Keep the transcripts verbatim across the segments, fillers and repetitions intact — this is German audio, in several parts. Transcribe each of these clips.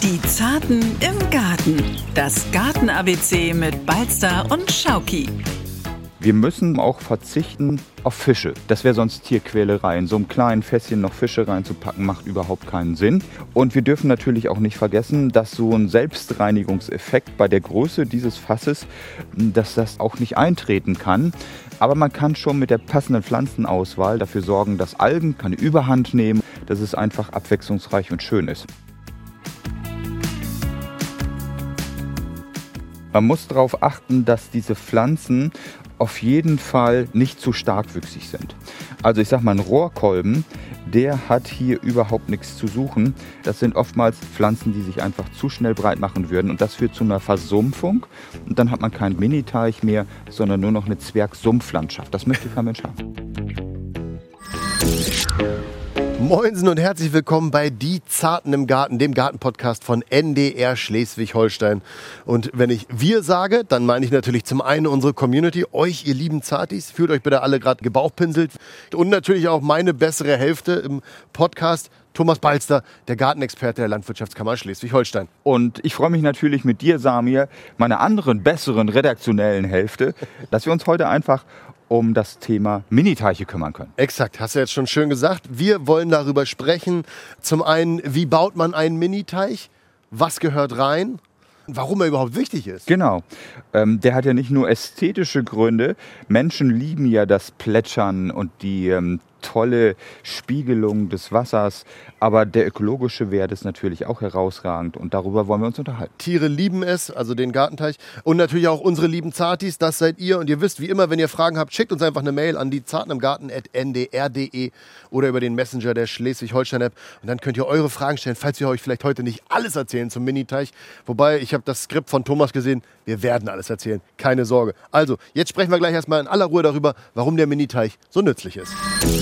Die Zarten im Garten. Das Garten-A B C mit Balzter und Schauki. Wir müssen auch verzichten auf Fische. Das wäre sonst Tierquälerei. In so einem kleinen Fässchen noch Fische reinzupacken, macht überhaupt keinen Sinn. Und wir dürfen natürlich auch nicht vergessen, dass so ein Selbstreinigungseffekt bei der Größe dieses Fasses, dass das auch nicht eintreten kann. Aber man kann schon mit der passenden Pflanzenauswahl dafür sorgen, dass Algen keine Überhand nehmen, dass es einfach abwechslungsreich und schön ist. Man muss darauf achten, dass diese Pflanzen auf jeden Fall nicht zu starkwüchsig sind. Also ich sag mal, ein Rohrkolben, der hat hier überhaupt nichts zu suchen. Das sind oftmals Pflanzen, die sich einfach zu schnell breit machen würden. Und das führt zu einer Versumpfung. Und dann hat man keinen Miniteich mehr, sondern nur noch eine Zwergsumpflandschaft. Das möchte kein Mensch haben. Moinsen und herzlich willkommen bei Die Zarten im Garten, dem Gartenpodcast von N D R Schleswig-Holstein. Und wenn ich wir sage, dann meine ich natürlich zum einen unsere Community, euch, ihr lieben Zartis, fühlt euch bitte alle gerade gebauchpinselt. Und natürlich auch meine bessere Hälfte im Podcast, Thomas Balzter, der Gartenexperte der Landwirtschaftskammer Schleswig-Holstein. Und ich freue mich natürlich mit dir, Samir, meiner anderen, besseren redaktionellen Hälfte, dass wir uns heute einfach um das Thema Miniteiche kümmern können. Exakt, hast du jetzt schon schön gesagt. Wir wollen darüber sprechen. Zum einen, wie baut man einen Miniteich? Was gehört rein? Warum er überhaupt wichtig ist. Genau. Ähm, der hat ja nicht nur ästhetische Gründe. Menschen lieben ja das Plätschern und die ähm, tolle Spiegelung des Wassers. Aber der ökologische Wert ist natürlich auch herausragend. Und darüber wollen wir uns unterhalten. Tiere lieben es, also den Gartenteich. Und natürlich auch unsere lieben Zartis, das seid ihr. Und ihr wisst, wie immer, wenn ihr Fragen habt, schickt uns einfach eine Mail an die zartenimgarten at n d r punkt d e oder über den Messenger der Schleswig-Holstein-App. Und dann könnt ihr eure Fragen stellen, falls wir euch vielleicht heute nicht alles erzählen zum Miniteich. Wobei, ich habe das Skript von Thomas gesehen, wir werden alles erzählen, keine Sorge. Also, jetzt sprechen wir gleich erstmal in aller Ruhe darüber, warum der Miniteich so nützlich ist.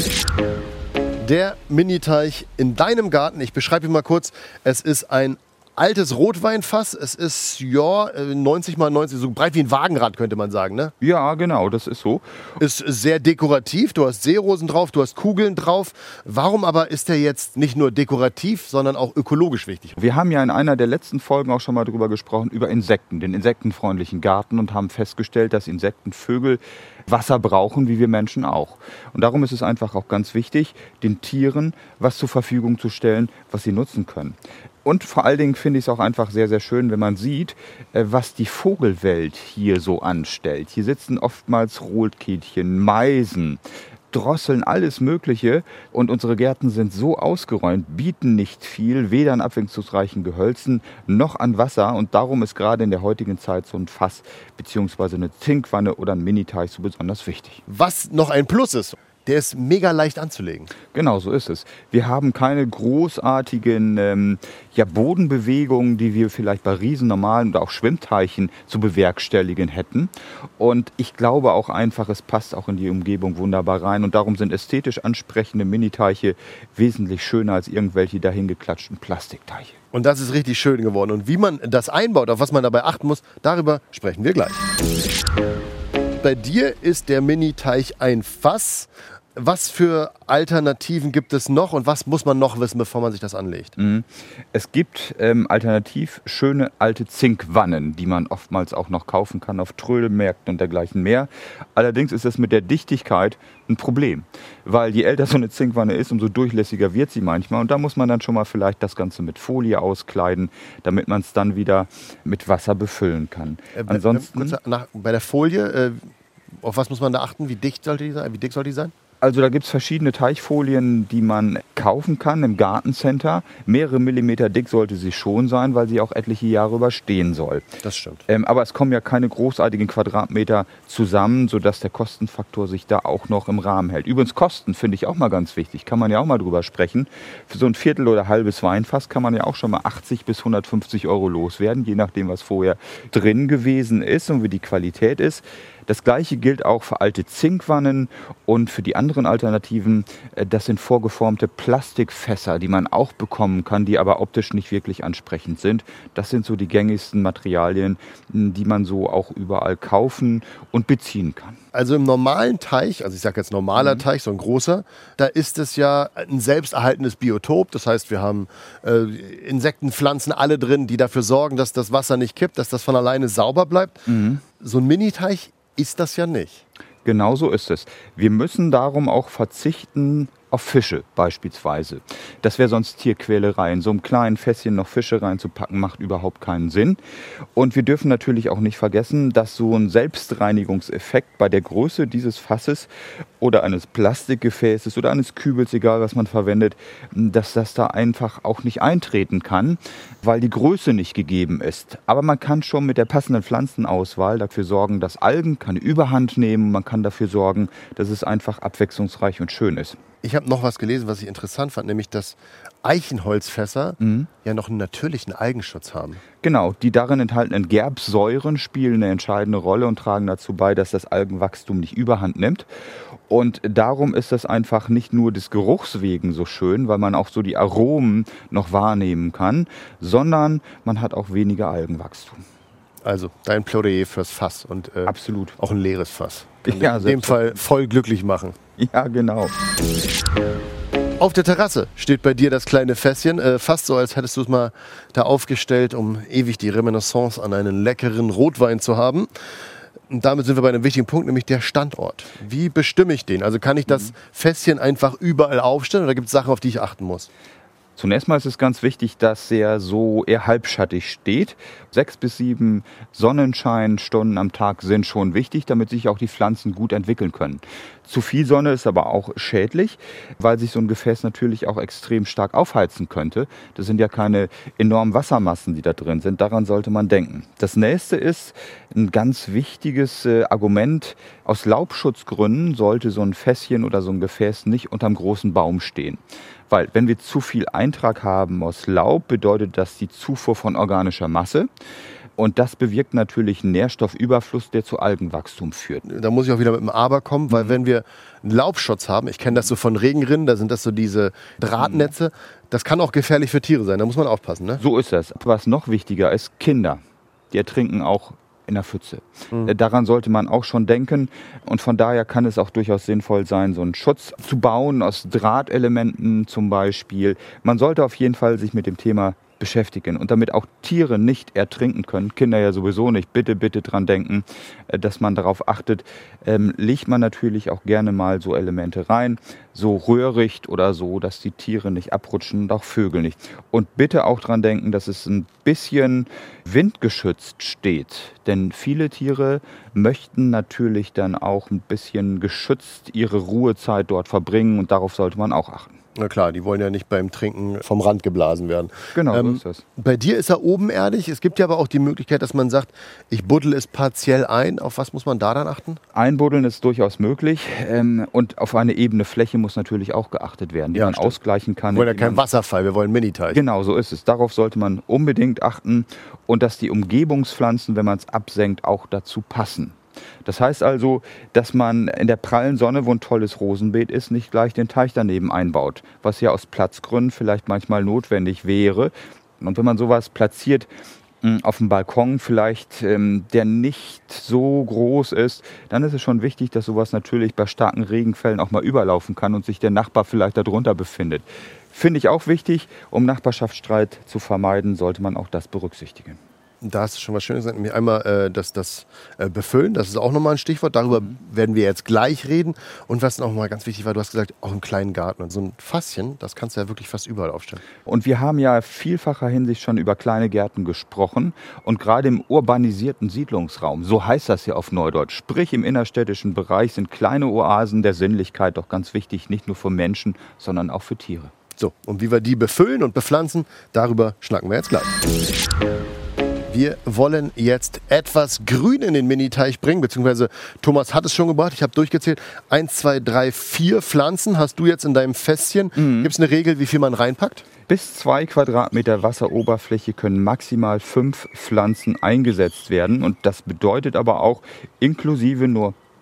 Der Miniteich in deinem Garten, ich beschreibe ihn mal kurz, es ist ein altes Rotweinfass, es ist ja neunzig mal neunzig, so breit wie ein Wagenrad könnte man sagen, ne? Ja, genau, das ist so. Ist sehr dekorativ, du hast Seerosen drauf, du hast Kugeln drauf. Warum aber ist der jetzt nicht nur dekorativ, sondern auch ökologisch wichtig? Wir haben ja in einer der letzten Folgen auch schon mal drüber gesprochen, über Insekten, den insektenfreundlichen Garten und haben festgestellt, dass Insekten, Vögel Wasser brauchen, wie wir Menschen auch. Und darum ist es einfach auch ganz wichtig, den Tieren was zur Verfügung zu stellen, was sie nutzen können. Und vor allen Dingen finde ich es auch einfach sehr, sehr schön, wenn man sieht, was die Vogelwelt hier so anstellt. Hier sitzen oftmals Rotkehlchen, Meisen, Drosseln, alles Mögliche. Und unsere Gärten sind so ausgeräumt, bieten nicht viel, weder an abwechslungsreichen Gehölzen noch an Wasser. Und darum ist gerade in der heutigen Zeit so ein Fass bzw. eine Zinkwanne oder ein Miniteich so besonders wichtig. Was noch ein Plus ist, der ist mega leicht anzulegen. Genau, so ist es. Wir haben keine großartigen ähm, ja, Bodenbewegungen, die wir vielleicht bei riesen normalen oder auch Schwimmteichen zu bewerkstelligen hätten. Und ich glaube auch einfach, es passt auch in die Umgebung wunderbar rein. Und darum sind ästhetisch ansprechende Miniteiche wesentlich schöner als irgendwelche dahingeklatschten Plastikteiche. Und das ist richtig schön geworden. Und wie man das einbaut, auf was man dabei achten muss, darüber sprechen wir gleich. Bei dir ist der Miniteich ein Fass. Was für Alternativen gibt es noch und was muss man noch wissen, bevor man sich das anlegt? Es gibt ähm, alternativ schöne alte Zinkwannen, die man oftmals auch noch kaufen kann auf Trödelmärkten und dergleichen mehr. Allerdings ist es mit der Dichtigkeit ein Problem, weil je älter so eine Zinkwanne ist, umso durchlässiger wird sie manchmal. Und da muss man dann schon mal vielleicht das Ganze mit Folie auskleiden, damit man es dann wieder mit Wasser befüllen kann. Äh, Ansonsten kurz nach, bei der Folie, äh, auf was muss man da achten? Wie dicht sollte die sein? Wie dick soll die sein? Also da gibt es verschiedene Teichfolien, die man kaufen kann im Gartencenter. Mehrere Millimeter dick sollte sie schon sein, weil sie auch etliche Jahre überstehen soll. Das stimmt. Ähm, aber es kommen ja keine großartigen Quadratmeter zusammen, sodass der Kostenfaktor sich da auch noch im Rahmen hält. Übrigens Kosten finde ich auch mal ganz wichtig, kann man ja auch mal drüber sprechen. Für so ein Viertel oder halbes Weinfass kann man ja auch schon mal achtzig bis hundertfünfzig Euro loswerden, je nachdem, was vorher drin gewesen ist und wie die Qualität ist. Das Gleiche gilt auch für alte Zinkwannen und für die anderen anderen Alternativen, das sind vorgeformte Plastikfässer, die man auch bekommen kann, die aber optisch nicht wirklich ansprechend sind. Das sind so die gängigsten Materialien, die man so auch überall kaufen und beziehen kann. Also im normalen Teich, also ich sage jetzt normaler Mhm. Teich, so ein großer, da ist es ja ein selbsterhaltendes Biotop. Das heißt, wir haben äh, Insekten, Pflanzen, alle drin, die dafür sorgen, dass das Wasser nicht kippt, dass das von alleine sauber bleibt. Mhm. So ein Mini-Teich ist das ja nicht. Genau so ist es. Wir müssen darum auch verzichten auf Fische beispielsweise. Das wäre sonst Tierquälerei. In so einem kleinen Fässchen noch Fische reinzupacken, macht überhaupt keinen Sinn. Und wir dürfen natürlich auch nicht vergessen, dass so ein Selbstreinigungseffekt bei der Größe dieses Fasses oder eines Plastikgefäßes oder eines Kübels, egal was man verwendet, dass das da einfach auch nicht eintreten kann, weil die Größe nicht gegeben ist. Aber man kann schon mit der passenden Pflanzenauswahl dafür sorgen, dass Algen keine Überhand nehmen. Man kann dafür sorgen, dass es einfach abwechslungsreich und schön ist. Ich habe noch was gelesen, was ich interessant fand, nämlich dass Eichenholzfässer Mhm. ja noch einen natürlichen Algenschutz haben. Genau, die darin enthaltenen Gerbsäuren spielen eine entscheidende Rolle und tragen dazu bei, dass das Algenwachstum nicht überhand nimmt. Und darum ist das einfach nicht nur des Geruchs wegen so schön, weil man auch so die Aromen noch wahrnehmen kann, sondern man hat auch weniger Algenwachstum. Also dein Plädoyer fürs Fass und äh, Absolut. auch ein leeres Fass. Kann Ja, in dem Fall voll glücklich machen. Ja, genau. Auf der Terrasse steht bei dir das kleine Fässchen, äh, fast so, als hättest du es mal da aufgestellt, um ewig die Reminiscence an einen leckeren Rotwein zu haben. Und damit sind wir bei einem wichtigen Punkt, nämlich der Standort. Wie bestimme ich den? Also kann ich das Fässchen einfach überall aufstellen oder gibt es Sachen, auf die ich achten muss? Zunächst mal ist es ganz wichtig, dass er so eher halbschattig steht. Sechs bis sieben Sonnenscheinstunden am Tag sind schon wichtig, damit sich auch die Pflanzen gut entwickeln können. Zu viel Sonne ist aber auch schädlich, weil sich so ein Gefäß natürlich auch extrem stark aufheizen könnte. Das sind ja keine enormen Wassermassen, die da drin sind. Daran sollte man denken. Das nächste ist ein ganz wichtiges äh, Argument. Aus Laubschutzgründen sollte so ein Fässchen oder so ein Gefäß nicht unterm großen Baum stehen. Weil wenn wir zu viel Eintrag haben aus Laub, bedeutet das die Zufuhr von organischer Masse. Und das bewirkt natürlich einen Nährstoffüberfluss, der zu Algenwachstum führt. Da muss ich auch wieder mit dem Aber kommen, weil wenn wir einen Laubschutz haben, ich kenne das so von Regenrinnen, da sind das so diese Drahtnetze, das kann auch gefährlich für Tiere sein, da muss man aufpassen, ne? So ist das. Was noch wichtiger ist, Kinder, die ertrinken auch in der Pfütze. Mhm. Daran sollte man auch schon denken und von daher kann es auch durchaus sinnvoll sein, so einen Schutz zu bauen aus Drahtelementen zum Beispiel. Man sollte auf jeden Fall sich mit dem Thema beschäftigen und damit auch Tiere nicht ertrinken können, Kinder ja sowieso nicht, bitte, bitte dran denken, dass man darauf achtet, ähm, legt man natürlich auch gerne mal so Elemente rein, so Röhricht oder so, dass die Tiere nicht abrutschen und auch Vögel nicht. Und bitte auch dran denken, dass es ein bisschen windgeschützt steht, denn viele Tiere möchten natürlich dann auch ein bisschen geschützt ihre Ruhezeit dort verbringen und darauf sollte man auch achten. Na klar, die wollen ja nicht beim Trinken vom Rand geblasen werden. Genau, ähm, so ist das. Bei dir ist er obenerdig. Es gibt ja aber auch die Möglichkeit, dass man sagt, ich buddel es partiell ein. Auf was muss man da dann achten? Einbuddeln ist durchaus möglich ähm, und auf eine ebene Fläche muss natürlich auch geachtet werden, die Ja, man stimmt. ausgleichen kann. Wir wollen ja keinen indem man- Wasserfall, wir wollen Miniteich. Genau, so ist es. Darauf sollte man unbedingt achten und dass die Umgebungspflanzen, wenn man es absenkt, auch dazu passen. Das heißt also, dass man in der prallen Sonne, wo ein tolles Rosenbeet ist, nicht gleich den Teich daneben einbaut, was ja aus Platzgründen vielleicht manchmal notwendig wäre. Und wenn man sowas platziert mh, auf dem Balkon vielleicht, ähm, der nicht so groß ist, dann ist es schon wichtig, dass sowas natürlich bei starken Regenfällen auch mal überlaufen kann und sich der Nachbar vielleicht darunter befindet. Finde ich auch wichtig, um Nachbarschaftsstreit zu vermeiden, sollte man auch das berücksichtigen. Da hast du schon was Schönes gesagt, nämlich einmal äh, das, das äh, Befüllen, das ist auch nochmal ein Stichwort, darüber mhm. werden wir jetzt gleich reden. Und was noch mal ganz wichtig war, du hast gesagt, auch im kleinen Garten. Und so ein Fasschen, das kannst du ja wirklich fast überall aufstellen. Und wir haben ja vielfacher Hinsicht schon über kleine Gärten gesprochen. Und gerade im urbanisierten Siedlungsraum, so heißt das ja auf Neudeutsch, sprich im innerstädtischen Bereich, sind kleine Oasen der Sinnlichkeit doch ganz wichtig, nicht nur für Menschen, sondern auch für Tiere. So, und wie wir die befüllen und bepflanzen, darüber schnacken wir jetzt gleich. Wir wollen jetzt etwas Grün in den Miniteich bringen, beziehungsweise Thomas hat es schon gebracht. Ich habe durchgezählt. Eins, zwei, drei, vier Pflanzen hast du jetzt in deinem Fässchen. Mhm. Gibt es eine Regel, wie viel man reinpackt? Bis zwei Quadratmeter Wasseroberfläche können maximal fünf Pflanzen eingesetzt werden. Und das bedeutet aber auch inklusive nur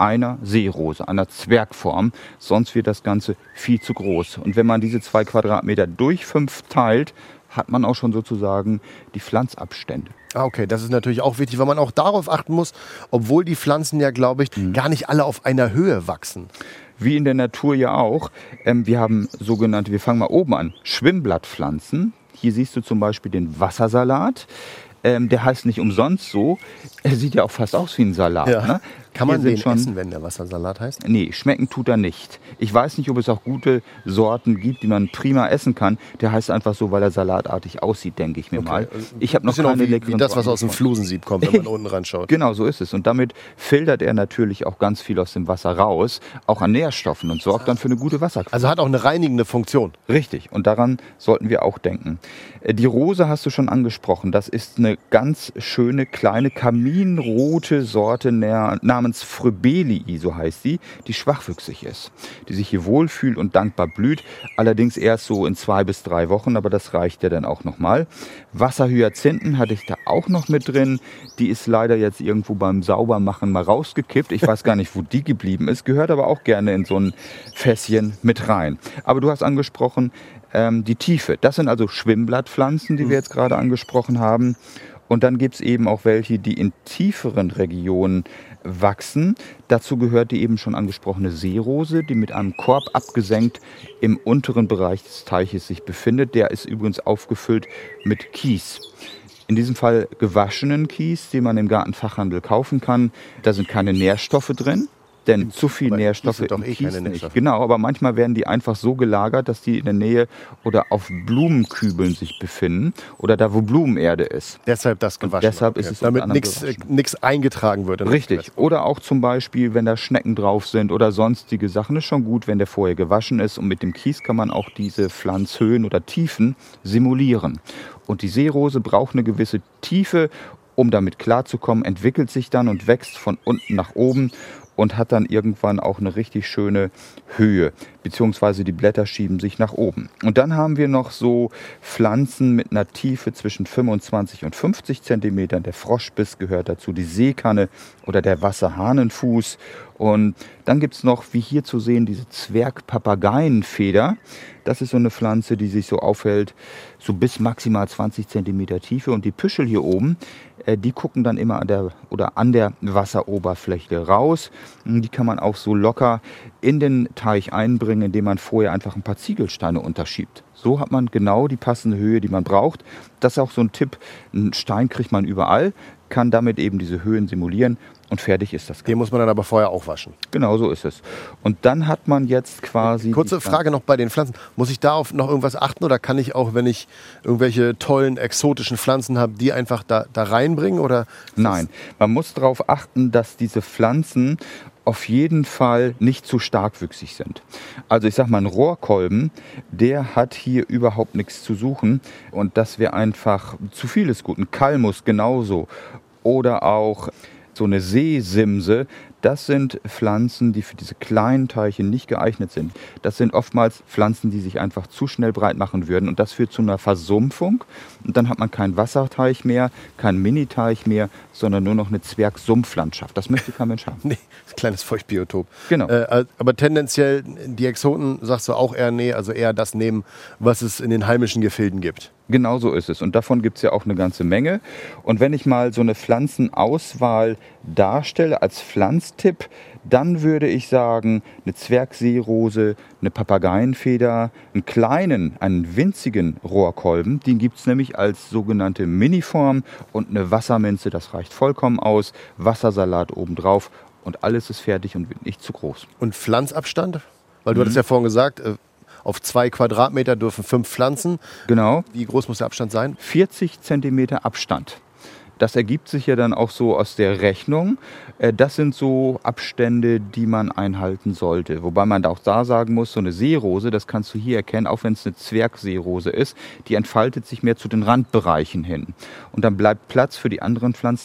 einer Seerose, einer Zwergform. Sonst wird das Ganze viel zu groß. Und wenn man diese zwei Quadratmeter durch fünf teilt, hat man auch schon sozusagen die Pflanzabstände. Ah, okay, das ist natürlich auch wichtig, weil man auch darauf achten muss, obwohl die Pflanzen ja, glaube ich, mhm. gar nicht alle auf einer Höhe wachsen. Wie in der Natur ja auch. Ähm, wir haben sogenannte, wir fangen mal oben an, Schwimmblattpflanzen. Hier siehst du zum Beispiel den Wassersalat. Ähm, der heißt nicht umsonst so. Er sieht ja auch fast aus wie ein Salat. Ja. Ne? Kann man den schon, essen, wenn der Wassersalat heißt? Nee, schmecken tut er nicht. Ich weiß nicht, ob es auch gute Sorten gibt, die man prima essen kann. Der heißt einfach so, weil er salatartig aussieht, denke ich mir okay. mal. Ich habe noch keine wie, leckeren wie das, was aus dem Flusensieb kommt, wenn man unten ranschaut. Genau, so ist es. Und damit filtert er natürlich auch ganz viel aus dem Wasser raus, auch an Nährstoffen und sorgt dann für eine gute Wasserqualität. Also hat auch eine reinigende Funktion. Richtig. Und daran sollten wir auch denken. Die Rose hast du schon angesprochen. Das ist eine ganz schöne, kleine, kaminrote Sorte namens Fröbelii, so heißt sie, die schwachwüchsig ist, die sich hier wohlfühlt und dankbar blüht, allerdings erst so in zwei bis drei Wochen, aber das reicht ja dann auch nochmal. Wasserhyazinthen hatte ich da auch noch mit drin, die ist leider jetzt irgendwo beim Saubermachen mal rausgekippt, ich weiß gar nicht, wo die geblieben ist, gehört aber auch gerne in so ein Fässchen mit rein. Aber du hast angesprochen, ähm, die Tiefe, das sind also Schwimmblattpflanzen, die wir jetzt gerade angesprochen haben. Und dann gibt es eben auch welche, die in tieferen Regionen wachsen. Dazu gehört die eben schon angesprochene Seerose, die mit einem Korb abgesenkt im unteren Bereich des Teiches sich befindet. Der ist übrigens aufgefüllt mit Kies. In diesem Fall gewaschenen Kies, den man im Gartenfachhandel kaufen kann. Da sind keine Nährstoffe drin. Denn zu viel Nährstoffe sind doch im eh Kies keine Nährstoffe. nicht. Genau, aber manchmal werden die einfach so gelagert, dass die in der Nähe oder auf Blumenkübeln sich befinden oder da, wo Blumenerde ist. Deshalb das gewaschen. Und deshalb okay. ist es damit nichts eingetragen wird. Richtig. Oder auch zum Beispiel, wenn da Schnecken drauf sind oder sonstige Sachen, ist schon gut, wenn der vorher gewaschen ist. Und mit dem Kies kann man auch diese Pflanzhöhen oder Tiefen simulieren. Und die Seerose braucht eine gewisse Tiefe, um damit klarzukommen, entwickelt sich dann und wächst von unten nach oben und hat dann irgendwann auch eine richtig schöne Höhe, beziehungsweise die Blätter schieben sich nach oben. Und dann haben wir noch so Pflanzen mit einer Tiefe zwischen fünfundzwanzig und fünfzig Zentimetern. Der Froschbiss gehört dazu, die Seekanne oder der Wasserhahnenfuß. Und dann gibt es noch, wie hier zu sehen, diese Zwergpapageienfeder. Das ist so eine Pflanze, die sich so aufhält, so bis maximal zwanzig Zentimeter Tiefe. Und die Püschel hier oben, äh, die gucken dann immer an der, oder an der Wasseroberfläche raus. Die kann man auch so locker in den Teich einbringen, indem man vorher einfach ein paar Ziegelsteine unterschiebt. So hat man genau die passende Höhe, die man braucht. Das ist auch so ein Tipp. Einen Stein kriegt man überall, kann damit eben diese Höhen simulieren und fertig ist das. Den muss man dann aber vorher auch waschen. Genau, so ist es. Und dann hat man jetzt quasi... Kurze Frage noch bei den Pflanzen. Muss ich da auf noch irgendwas achten oder kann ich auch, wenn ich irgendwelche tollen, exotischen Pflanzen habe, die einfach da, da reinbringen? Oder? Nein, man muss darauf achten, dass diese Pflanzen auf jeden Fall nicht zu starkwüchsig sind. Also ich sag mal, ein Rohrkolben, der hat hier überhaupt nichts zu suchen und das wäre einfach zu viel ist gut. Ein Kalmus genauso oder auch so eine Seesimse, das sind Pflanzen, die für diese kleinen Teiche nicht geeignet sind. Das sind oftmals Pflanzen, die sich einfach zu schnell breit machen würden und das führt zu einer Versumpfung und dann hat man keinen Wasserteich mehr, keinen Miniteich mehr, sondern nur noch eine Zwergsumpflandschaft. Das möchte kein Mensch haben. Nee, ein kleines Feuchtbiotop. Genau. Äh, aber tendenziell, die Exoten, sagst du auch eher nee, also eher das nehmen, was es in den heimischen Gefilden gibt. Genau so ist es. Und davon gibt es ja auch eine ganze Menge. Und wenn ich mal so eine Pflanzenauswahl darstelle als Pflanztipp, dann würde ich sagen, eine Zwergseerose, eine Papageienfeder, einen kleinen, einen winzigen Rohrkolben, den gibt es nämlich als sogenannte Miniform und eine Wasserminze, das reicht vollkommen aus, Wassersalat obendrauf und alles ist fertig und wird nicht zu groß. Und Pflanzabstand? Weil du mhm. hattest ja vorhin gesagt, auf zwei Quadratmeter dürfen fünf Pflanzen. Genau. Wie groß muss der Abstand sein? vierzig Zentimeter Abstand. Das ergibt sich ja dann auch so aus der Rechnung. Das sind so Abstände, die man einhalten sollte. Wobei man auch da sagen muss, so eine Seerose, das kannst du hier erkennen, auch wenn es eine Zwergseerose ist, die entfaltet sich mehr zu den Randbereichen hin. Und dann bleibt Platz für die anderen Pflanzen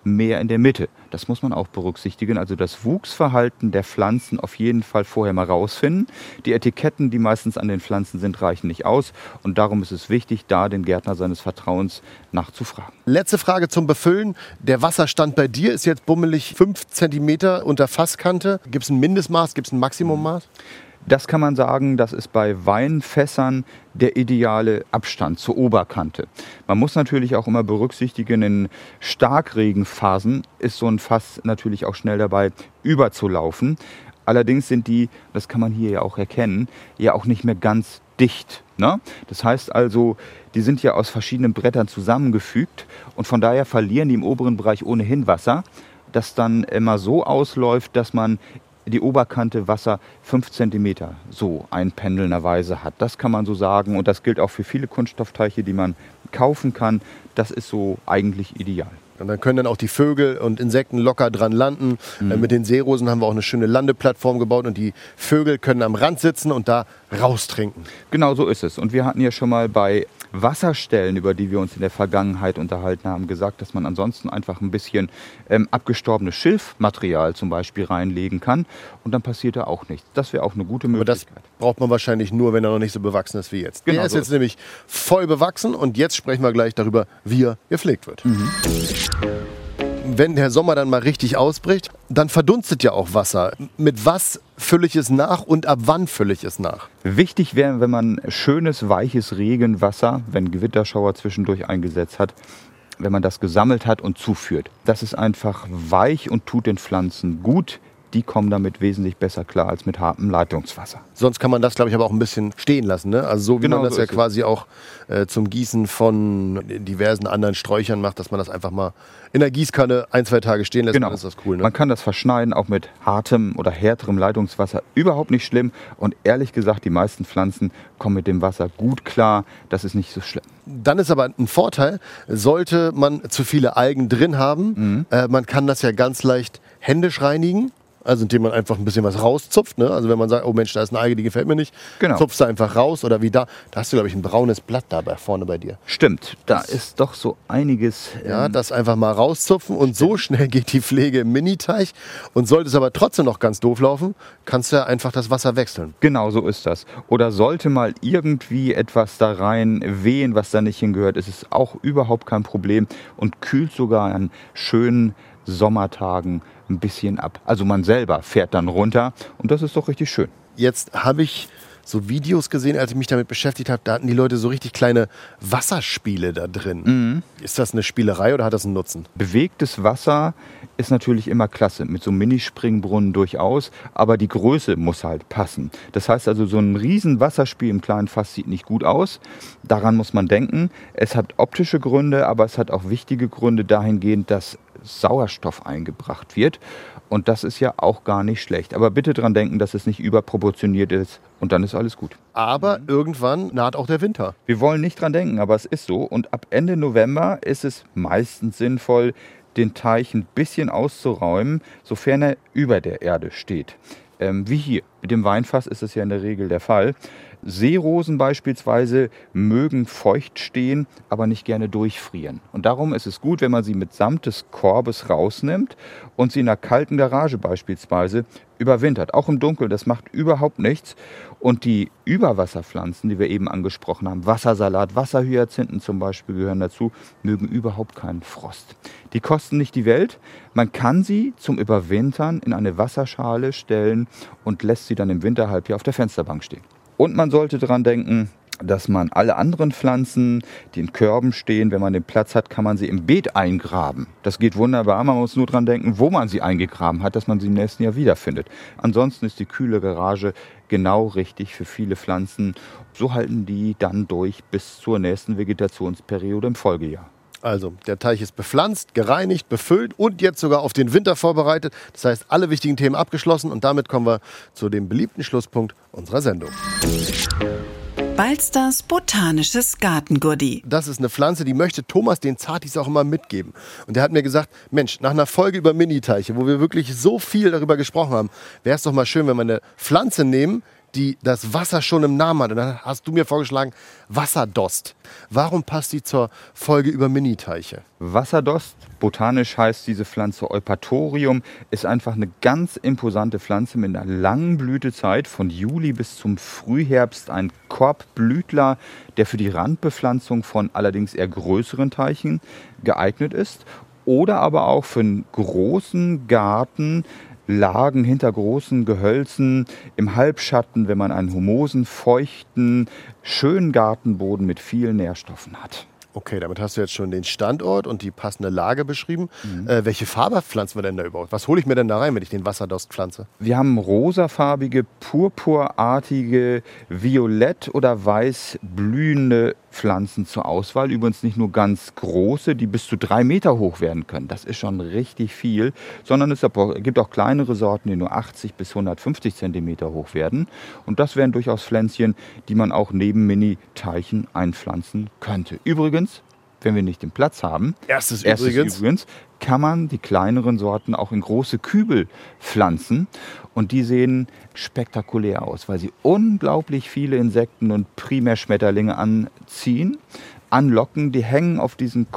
mehr in der Mitte. Das muss man auch berücksichtigen. Also das Wuchsverhalten der Pflanzen auf jeden Fall vorher mal rausfinden. Die Etiketten, die meistens an den Pflanzen sind, reichen nicht aus. Und darum ist es wichtig, da den Gärtner seines Vertrauens nachzufragen. Letzte Frage zum Befüllen. Der Wasserstand bei dir ist jetzt bummelig fünf Zentimeter unter Fasskante. Gibt es ein Mindestmaß, gibt es ein Maximummaß? Das kann man sagen, das ist bei Weinfässern der ideale Abstand zur Oberkante. Man muss natürlich auch immer berücksichtigen, in Starkregenphasen ist so ein Fass natürlich auch schnell dabei, überzulaufen. Allerdings sind die, das kann man hier ja auch erkennen, ja auch nicht mehr ganz dicht. Ne? Das heißt also, die sind ja aus verschiedenen Brettern zusammengefügt und von daher verlieren die im oberen Bereich ohnehin Wasser, das dann immer so ausläuft, dass man die Oberkante Wasser fünf Zentimeter so einpendelnderweise hat. Das kann man so sagen und das gilt auch für viele Kunststoffteiche, die man kaufen kann. Das ist so eigentlich ideal. Und dann können dann auch die Vögel und Insekten locker dran landen. Mhm. Äh, mit den Seerosen haben wir auch eine schöne Landeplattform gebaut und die Vögel können am Rand sitzen und da raustrinken. Genau so ist es. Und wir hatten ja schon mal bei Wasserstellen, über die wir uns in der Vergangenheit unterhalten haben, gesagt, dass man ansonsten einfach ein bisschen ähm, abgestorbenes Schilfmaterial zum Beispiel reinlegen kann und dann passiert da auch nichts. Das wäre auch eine gute Möglichkeit. Aber das braucht man wahrscheinlich nur, wenn er noch nicht so bewachsen ist wie jetzt. Genau Der ist so jetzt ist. nämlich voll bewachsen und jetzt sprechen wir gleich darüber, wie er gepflegt wird. Mhm. Wenn der Sommer dann mal richtig ausbricht, dann verdunstet ja auch Wasser. Mit was fülle ich es nach und ab wann fülle ich es nach? Wichtig wäre, wenn man schönes, weiches Regenwasser, wenn Gewitterschauer zwischendurch eingesetzt hat, wenn man das gesammelt hat und zuführt. Das ist einfach weich und tut den Pflanzen gut. Die kommen damit wesentlich besser klar als mit hartem Leitungswasser. Sonst kann man das, glaube ich, aber auch ein bisschen stehen lassen. Ne? Also so wie Genau man das so ja ist es. quasi auch äh, zum Gießen von diversen anderen Sträuchern macht, dass man das einfach mal in der Gießkanne ein, zwei Tage stehen lässt. Genau. Dann ist das cool. Ne? Man kann das verschneiden, auch mit hartem oder härterem Leitungswasser. Überhaupt nicht schlimm. Und ehrlich gesagt, die meisten Pflanzen kommen mit dem Wasser gut klar. Das ist nicht so schlimm. Dann ist aber ein Vorteil, sollte man zu viele Algen drin haben, Mhm. äh, man kann das ja ganz leicht händisch reinigen. Also indem man einfach ein bisschen was rauszupft. Ne? Also wenn man sagt, oh Mensch, da ist eine Alge, die gefällt mir nicht, Genau. zupfst du einfach raus. Oder wie da, da hast du, glaube ich, ein braunes Blatt da bei, vorne bei dir. Stimmt, da ist doch so einiges. Ja, ähm, das einfach mal rauszupfen und so schnell geht die Pflege im Miniteich. Und sollte es aber trotzdem noch ganz doof laufen, kannst du ja einfach das Wasser wechseln. Genau so ist das. Oder sollte mal irgendwie etwas da rein wehen, was da nicht hingehört, ist es auch überhaupt kein Problem und kühlt sogar an schönen Sommertagen ein bisschen ab. Also man selber fährt dann runter und das ist doch richtig schön. Jetzt habe ich so Videos gesehen, als ich mich damit beschäftigt habe, da hatten die Leute so richtig kleine Wasserspiele da drin. Mhm. Ist das eine Spielerei oder hat das einen Nutzen? Bewegtes Wasser ist natürlich immer klasse, mit so einem Mini-Springbrunnen durchaus, aber die Größe muss halt passen. Das heißt also, so ein riesen Wasserspiel im kleinen Fass sieht nicht gut aus. Daran muss man denken. Es hat optische Gründe, aber es hat auch wichtige Gründe dahingehend, dass Sauerstoff eingebracht wird. Und das ist ja auch gar nicht schlecht. Aber bitte dran denken, dass es nicht überproportioniert ist und dann ist alles gut. Aber irgendwann naht auch der Winter. Wir wollen nicht dran denken, aber es ist so. Und ab Ende November ist es meistens sinnvoll, den Teich ein bisschen auszuräumen, sofern er über der Erde steht. Ähm, wie hier. Mit dem Weinfass ist es ja in der Regel der Fall. Seerosen beispielsweise mögen feucht stehen, aber nicht gerne durchfrieren. Und darum ist es gut, wenn man sie mitsamt des Korbes rausnimmt und sie in einer kalten Garage beispielsweise überwintert. Auch im Dunkeln, das macht überhaupt nichts. Und die Überwasserpflanzen, die wir eben angesprochen haben, Wassersalat, Wasserhyazinthen zum Beispiel gehören dazu, mögen überhaupt keinen Frost. Die kosten nicht die Welt. Man kann sie zum Überwintern in eine Wasserschale stellen und lässt sie dann im Winterhalbjahr auf der Fensterbank stehen. Und man sollte daran denken, dass man alle anderen Pflanzen, die in Körben stehen, wenn man den Platz hat, kann man sie im Beet eingraben. Das geht wunderbar, man muss nur daran denken, wo man sie eingegraben hat, dass man sie im nächsten Jahr wiederfindet. Ansonsten ist die kühle Garage genau richtig für viele Pflanzen. So halten die dann durch bis zur nächsten Vegetationsperiode im Folgejahr. Also, der Teich ist bepflanzt, gereinigt, befüllt und jetzt sogar auf den Winter vorbereitet. Das heißt, alle wichtigen Themen abgeschlossen und damit kommen wir zu dem beliebten Schlusspunkt unserer Sendung. Balsters botanisches Gartengurdi. Das ist eine Pflanze, die möchte Thomas den Zartis auch immer mitgeben. Und der hat mir gesagt, Mensch, nach einer Folge über Miniteiche, wo wir wirklich so viel darüber gesprochen haben, wäre es doch mal schön, wenn wir eine Pflanze nehmen, die das Wasser schon im Namen hat. Und dann hast du mir vorgeschlagen, Wasserdost. Warum passt die zur Folge über Miniteiche? Wasserdost, botanisch heißt diese Pflanze Eupatorium, ist einfach eine ganz imposante Pflanze mit einer langen Blütezeit von Juli bis zum Frühherbst. Ein Korbblütler, der für die Randbepflanzung von allerdings eher größeren Teichen geeignet ist. Oder aber auch für einen großen Garten, Lagen hinter großen Gehölzen, im Halbschatten, wenn man einen humosen, feuchten, schönen Gartenboden mit vielen Nährstoffen hat. Okay, damit hast du jetzt schon den Standort und die passende Lage beschrieben. Mhm. Äh, welche Farbe pflanzen wir denn da überhaupt? Was hole ich mir denn da rein, wenn ich den Wasserdost pflanze? Wir haben rosafarbige, purpurartige, violett oder weiß blühende Pflanzen zur Auswahl. Übrigens nicht nur ganz große, die bis zu drei Meter hoch werden können. Das ist schon richtig viel. Sondern es gibt auch kleinere Sorten, die nur achtzig bis hundertfünfzig Zentimeter hoch werden. Und das wären durchaus Pflänzchen, die man auch neben Mini-Teichen einpflanzen könnte. Übrigens, wenn wir nicht den Platz haben, erstes, erstes übrigens. übrigens, kann man die kleineren Sorten auch in große Kübel pflanzen. Und die sehen spektakulär aus, weil sie unglaublich viele Insekten und Primärschmetterlinge anziehen, anlocken. Die hängen auf diesem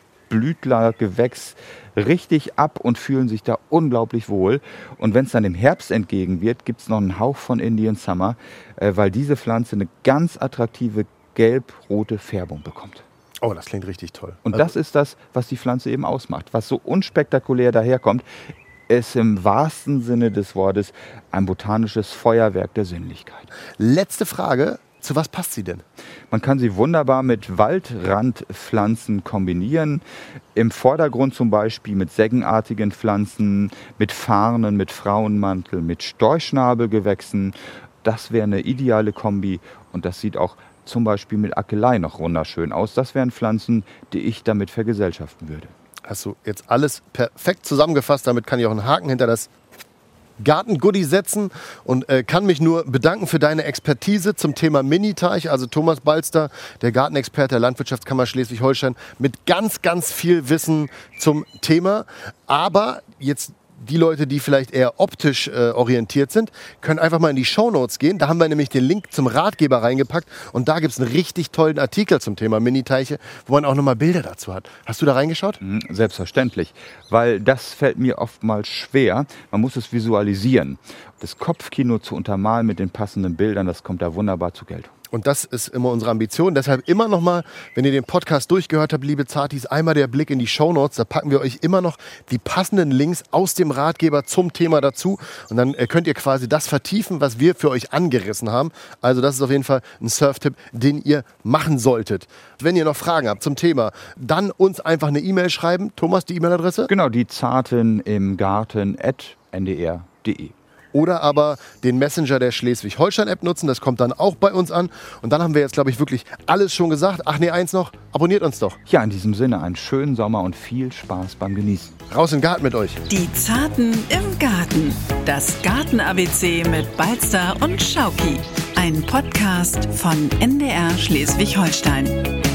Korbblütlergewächs richtig ab und fühlen sich da unglaublich wohl. Und wenn es dann dem Herbst entgegen wird, gibt es noch einen Hauch von Indian Summer, äh, weil diese Pflanze eine ganz attraktive gelb-rote Färbung bekommt. Oh, das klingt richtig toll. Und also, das ist das, was die Pflanze eben ausmacht. Was so unspektakulär daherkommt, ist im wahrsten Sinne des Wortes ein botanisches Feuerwerk der Sinnlichkeit. Letzte Frage. Zu was passt sie denn? Man kann sie wunderbar mit Waldrandpflanzen kombinieren. Im Vordergrund zum Beispiel mit seggenartigen Pflanzen, mit Farnen, mit Frauenmantel, mit Storchschnabelgewächsen. Das wäre eine ideale Kombi und das sieht auch zum Beispiel mit Akelei noch wunderschön aus. Das wären Pflanzen, die ich damit vergesellschaften würde. Hast du jetzt alles perfekt zusammengefasst. Damit kann ich auch einen Haken hinter das Gartengoodie setzen und äh, kann mich nur bedanken für deine Expertise zum Thema Miniteich. Also Thomas Balster, der Gartenexperte der Landwirtschaftskammer Schleswig-Holstein, mit ganz, ganz viel Wissen zum Thema. Aber jetzt die Leute, die vielleicht eher optisch äh, orientiert sind, können einfach mal in die Shownotes gehen. Da haben wir nämlich den Link zum Ratgeber reingepackt und da gibt es einen richtig tollen Artikel zum Thema Miniteiche, wo man auch nochmal Bilder dazu hat. Hast du da reingeschaut? Selbstverständlich, weil das fällt mir oftmals schwer. Man muss es visualisieren. Das Kopfkino zu untermalen mit den passenden Bildern, das kommt da wunderbar zur Geltung. Und das ist immer unsere Ambition. Deshalb immer noch mal, wenn ihr den Podcast durchgehört habt, liebe Zartis, einmal der Blick in die Shownotes. Da packen wir euch immer noch die passenden Links aus dem Ratgeber zum Thema dazu. Und dann könnt ihr quasi das vertiefen, was wir für euch angerissen haben. Also das ist auf jeden Fall ein Surftipp, den ihr machen solltet. Wenn ihr noch Fragen habt zum Thema, dann uns einfach eine E-Mail schreiben. Thomas, die E-Mail-Adresse? Genau, die Zarten im Garten at n d r punkt d e. Oder aber den Messenger der Schleswig-Holstein-App nutzen. Das kommt dann auch bei uns an. Und dann haben wir jetzt, glaube ich, wirklich alles schon gesagt. Ach nee, eins noch. Abonniert uns doch. Ja, in diesem Sinne einen schönen Sommer und viel Spaß beim Genießen. Raus in den Garten mit euch. Die Zarten im Garten. Das Garten-A B C mit Balster und Schauki. Ein Podcast von N D R Schleswig-Holstein.